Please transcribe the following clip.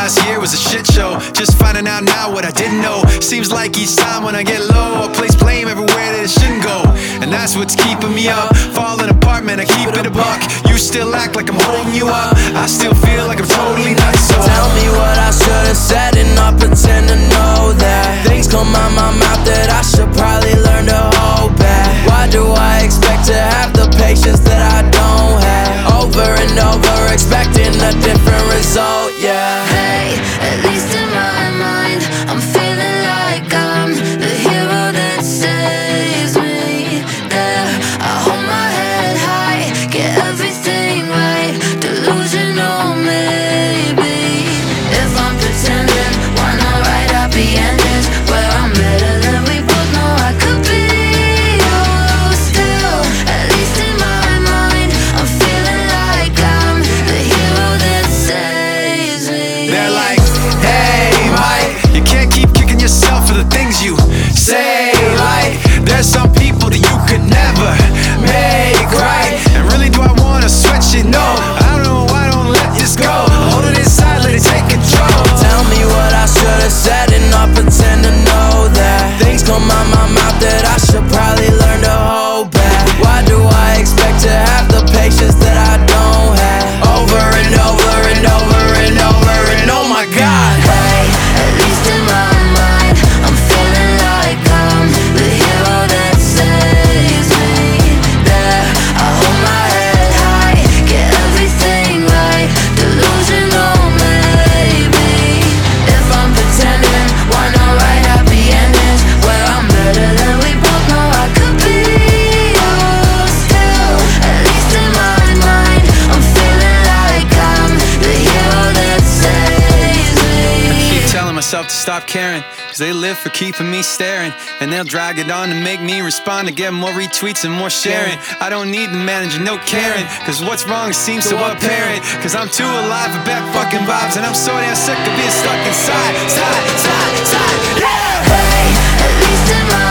last year was a shit show. Just finding out now what I didn't know. Seems like each time when I get low, I place blame everywhere that it shouldn't go. And that's what's keeping me up. Falling apart, man, I keep it a buck. You still act like I'm holding you up. I still feel like I'm totally nuts. So tell me what I should've said and not pretend to know that things come out my mouth that I should probably learn to hold back. Why do I expect to have the patience that I don't have? Over and over expecting a different result, yeah. Hey, at least in my mind, I'm feeling like I'm the hero that saves me. There, I hold my head high, get everything right. Delusional, maybe. If I'm pretending, why not write happy endings where I'm better than we both know I could be? Oh, still, at least in my mind, I'm feeling like I'm the hero that saves me. they're like, hey, Mike, you can't keep kicking yourself for the things you say. Like, there's some people that you could never make right. And really, do I wanna sweat shit? No, I don't know why I don't let this go. Hold it inside, let it take control. Tell me what I should've said and not pretend to know that things come out my mouth that I should probably learn to hold back. Why do I expect to have the patience that I don't have? Over and over and over and over and oh my God. Hey, at least in my mind, I'm feeling like I'm the hero that saves me. There, I hold my head high, get everything right. Delusional, maybe. If I'm pretending, why not write happy endings where I'm better than we both know I could be? Oh, still, at least in my mind, I'm feeling like I'm the hero that saves me. Keep telling myself to stop caring, cause they live for keeping me staring. And they'll drag it on to make me respond to get more retweets and more sharing. I don't need the manager, no caring, cause what's wrong seems so apparent. Cause I'm too alive for back fucking vibes, and I'm so damn sick of being stuck inside, yeah. Hey, at least in my